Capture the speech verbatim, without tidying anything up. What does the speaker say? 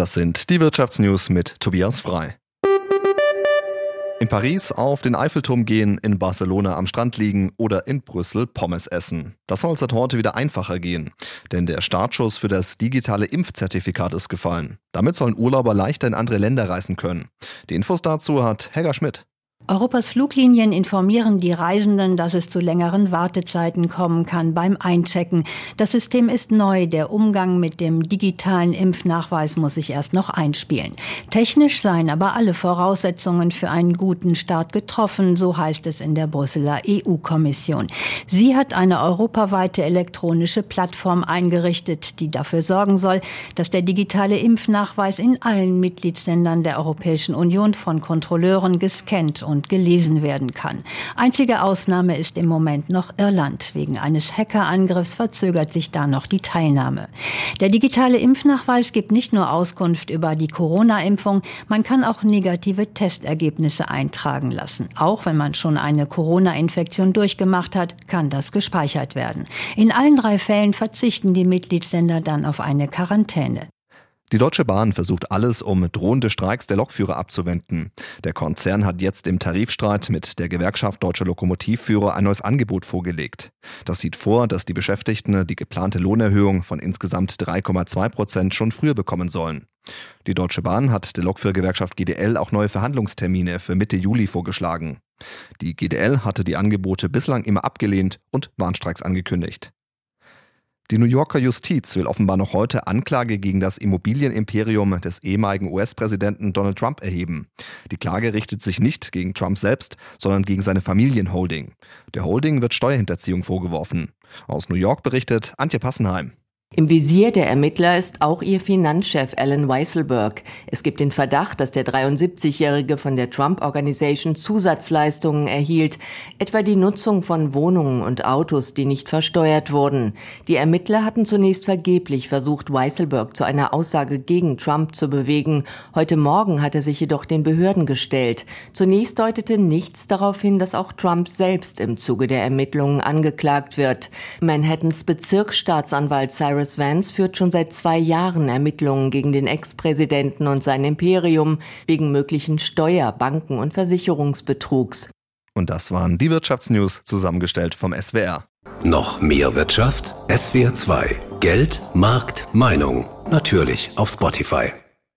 Das sind die Wirtschaftsnews mit Tobias Frei. In Paris auf den Eiffelturm gehen, in Barcelona am Strand liegen oder in Brüssel Pommes essen. Das soll seit heute wieder einfacher gehen, denn der Startschuss für das digitale Impfzertifikat ist gefallen. Damit sollen Urlauber leichter in andere Länder reisen können. Die Infos dazu hat Helga Schmidt. Europas Fluglinien informieren die Reisenden, dass es zu längeren Wartezeiten kommen kann beim Einchecken. Das System ist neu. Der Umgang mit dem digitalen Impfnachweis muss sich erst noch einspielen. Technisch seien aber alle Voraussetzungen für einen guten Start getroffen, so heißt es in der Brüsseler E U-Kommission. Sie hat eine europaweite elektronische Plattform eingerichtet, die dafür sorgen soll, dass der digitale Impfnachweis in allen Mitgliedsländern der Europäischen Union von Kontrolleuren gescannt und gelesen werden kann. Einzige Ausnahme ist im Moment noch Irland. Wegen eines Hackerangriffs verzögert sich da noch die Teilnahme. Der digitale Impfnachweis gibt nicht nur Auskunft über die Corona-Impfung, man kann auch negative Testergebnisse eintragen lassen. Auch wenn man schon eine Corona-Infektion durchgemacht hat, kann das gespeichert werden. In allen drei Fällen verzichten die Mitgliedsländer dann auf eine Quarantäne. Die Deutsche Bahn versucht alles, um drohende Streiks der Lokführer abzuwenden. Der Konzern hat jetzt im Tarifstreit mit der Gewerkschaft Deutsche Lokomotivführer ein neues Angebot vorgelegt. Das sieht vor, dass die Beschäftigten die geplante Lohnerhöhung von insgesamt drei Komma zwei Prozent schon früher bekommen sollen. Die Deutsche Bahn hat der Lokführergewerkschaft G D L auch neue Verhandlungstermine für Mitte Juli vorgeschlagen. Die G D L hatte die Angebote bislang immer abgelehnt und Warnstreiks angekündigt. Die New Yorker Justiz will offenbar noch heute Anklage gegen das Immobilienimperium des ehemaligen U S-Präsidenten Donald Trump erheben. Die Klage richtet sich nicht gegen Trump selbst, sondern gegen seine Familienholding. Der Holding wird Steuerhinterziehung vorgeworfen. Aus New York berichtet Antje Passenheim. Im Visier der Ermittler ist auch ihr Finanzchef Alan Weisselberg. Es gibt den Verdacht, dass der dreiundsiebzigjährige von der Trump Organization Zusatzleistungen erhielt, etwa die Nutzung von Wohnungen und Autos, die nicht versteuert wurden. Die Ermittler hatten zunächst vergeblich versucht, Weisselberg zu einer Aussage gegen Trump zu bewegen. Heute Morgen hat er sich jedoch den Behörden gestellt. Zunächst deutete nichts darauf hin, dass auch Trump selbst im Zuge der Ermittlungen angeklagt wird. Manhattans Bezirksstaatsanwalt Cyrus Vance führt schon seit zwei Jahren Ermittlungen gegen den Ex-Präsidenten und sein Imperium wegen möglichen Steuer-, Banken- und Versicherungsbetrugs. Und das waren die Wirtschaftsnews, zusammengestellt vom S W R. Noch mehr Wirtschaft? S W R zwei. Geld, Markt, Meinung. Natürlich auf Spotify.